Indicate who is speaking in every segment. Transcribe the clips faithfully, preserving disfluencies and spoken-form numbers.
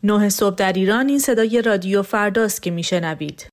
Speaker 1: نه صبح در ایران. این صدای رادیو فرداست که میشنوید.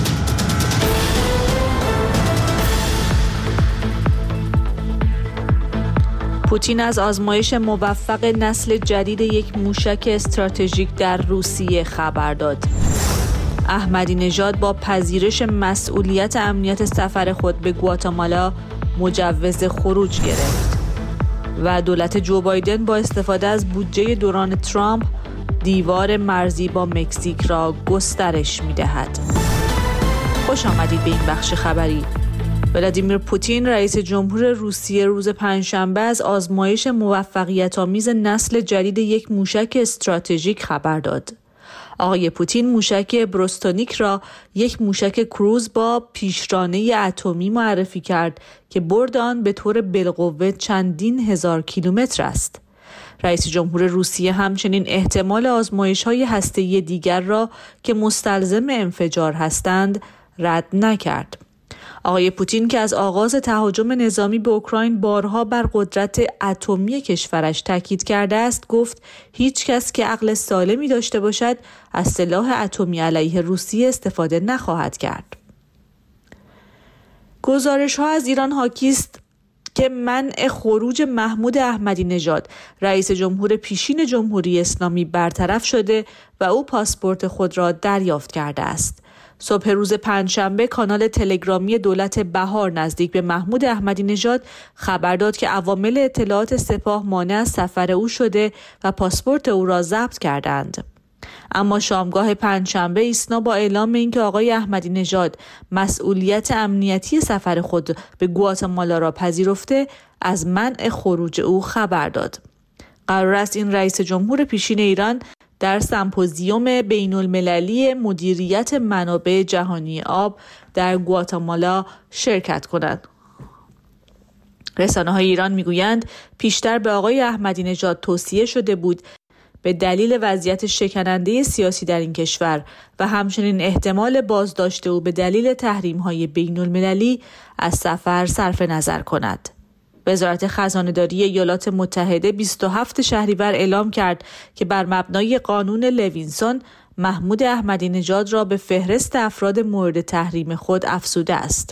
Speaker 1: پوتین از آزمایش موفق نسل جدید یک موشک استراتژیک در روسیه خبر داد. احمدی نژاد با پذیرش مسئولیت امنیت سفر خود به گواتمالا مجوز خروج گرفت. و دولت جو بایدن با استفاده از بودجه دوران ترامپ دیوار مرزی با مکزیک را گسترش می‌دهد. خوش آمدید به این بخش خبری. ولادیمیر پوتین رئیس جمهور روسیه روز پنجشنبه از آزمایش موفقیت‌آمیز نسل جدید یک موشک استراتژیک خبر داد. آقای پوتین موشک بروستونیک را یک موشک کروز با پیشرانه اتمی معرفی کرد که برد آن به طور بالقوه چندین هزار کیلومتر است. رئیس جمهور روسیه همچنین احتمال آزمایش‌های هسته‌ای دیگر را که مستلزم انفجار هستند رد نکرد. آقای پوتین که از آغاز تهاجم نظامی به اوکراین بارها بر قدرت اتمی کشورش تاکید کرده است، گفت هیچ کس که عقل سالمی داشته باشد از سلاح اتمی علیه روسیه استفاده نخواهد کرد. گزارش‌ها از ایران حاکی است که منع خروج محمود احمدی نژاد رئیس جمهور پیشین جمهوری اسلامی برطرف شده و او پاسپورت خود را دریافت کرده است. صبح روز پنجشنبه کانال تلگرامی دولت بهار نزدیک به محمود احمدی نژاد خبر داد که عوامل اطلاعات سپاه مانع از سفر او شده و پاسپورت او را ضبط کردند. اما شامگاه پنجشنبه ایسنا با اعلام اینکه آقای احمدی نژاد مسئولیت امنیتی سفر خود به گواتمالا را پذیرفته، از منع خروج او خبر داد. قرار است این رئیس جمهور پیشین ایران در سمپوزیوم بین المللی مدیریت منابع جهانی آب در گواتمالا شرکت کند. رسانه‌های ایران میگویند پیشتر به آقای احمدی نژاد توصیه شده بود به دلیل وضعیت شکننده سیاسی در این کشور و همچنین احتمال بازداشت او به دلیل تحریم‌های بین المللی از سفر صرف نظر کند. وزارت خزانه‌داری ایالات متحده بیست و هفتم شهریور اعلام کرد که بر مبنای قانون لوینسون محمود احمدی نژاد را به فهرست افراد مورد تحریم خود افزوده است.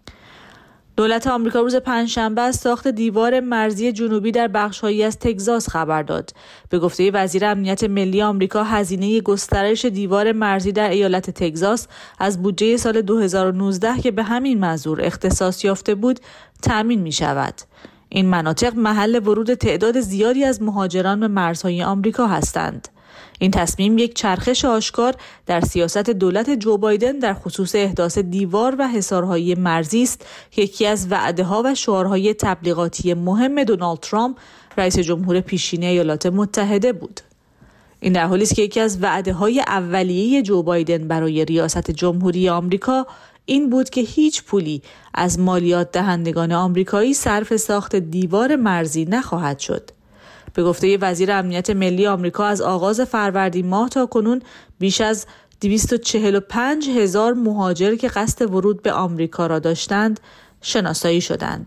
Speaker 1: دولت آمریکا روز پنجشنبه از ساخت دیوار مرزی جنوبی در بخش‌هایی از تگزاس خبر داد. به گفته وزیر امنیت ملی آمریکا، هزینه گسترش دیوار مرزی در ایالت تگزاس از بودجه سال دو هزار و نوزده که به همین منظور اختصاص یافته بود تأمین می‌شود. این مناطق محل ورود تعداد زیادی از مهاجران به مرزهای آمریکا هستند. این تصمیم یک چرخش آشکار در سیاست دولت جو بایدن در خصوص احداث دیوار و حصارهای مرزی است که یکی از وعده‌ها و شعارهای تبلیغاتی مهم دونالد ترامپ رئیس جمهور پیشین ایالات متحده بود. این در حالی است که یکی از وعده‌های اولیه جو بایدن برای ریاست جمهوری آمریکا این بود که هیچ پولی از مالیات دهندگان آمریکایی صرف ساخت دیوار مرزی نخواهد شد. به گفته وزیر امنیت ملی آمریکا، از آغاز فروردین ماه تا کنون بیش از دویست و چهل و پنج هزار مهاجر که قصد ورود به آمریکا را داشتند شناسایی شدند.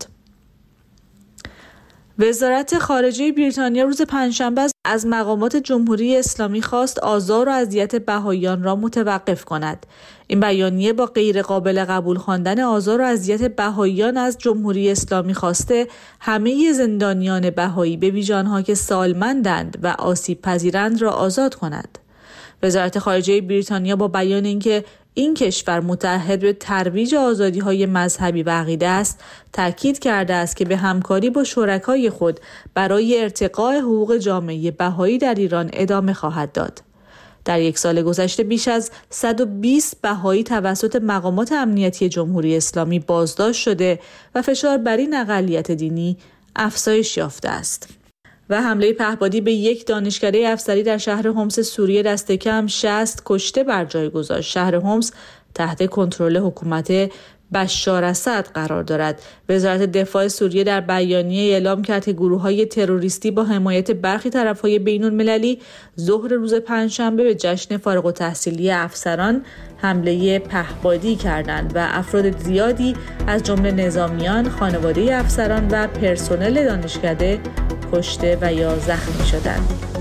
Speaker 1: وزارت خارجه بریتانیا روز پنجشنبه از مقامات جمهوری اسلامی خواست آزار و اذیت بهائیان را متوقف کند. این بیانیه با غیر قابل قبول خواندن آزار و اذیت بهائیان از جمهوری اسلامی خواسته همه زندانیان بهایی به ویژه آنها که سالمندند و آسیب پذیرند را آزاد کند. وزارت خارجه بریتانیا با بیان اینکه این کشور متعهد به ترویج آزادی‌های مذهبی و عقیده است، تاکید کرده است که به همکاری با شرکای خود برای ارتقاء حقوق جامعه بهایی در ایران ادامه خواهد داد. در یک سال گذشته بیش از صد و بیست بهایی توسط مقامات امنیتی جمهوری اسلامی بازداشت شده و فشار بر این اقلیت دینی افزایش یافته است. و حمله پهپادی به یک دانشکده افسری در شهر حمص سوریه دست کم شصت کشته بر جای گذاشت. شهر حمص تحت کنترل حکومت بشار اسد قرار دارد. وزارت دفاع سوریه در بیانیه اعلام کرد که گروه‌های تروریستی با حمایت برخی طرف‌های بین‌المللی ظهر روز پنجشنبه به جشن فارغ التحصیلی افسران حمله پهپادی کردند و افراد زیادی از جمله نظامیان، خانواده افسران و پرسنل دانشکده کشته و یا زخمی شدند.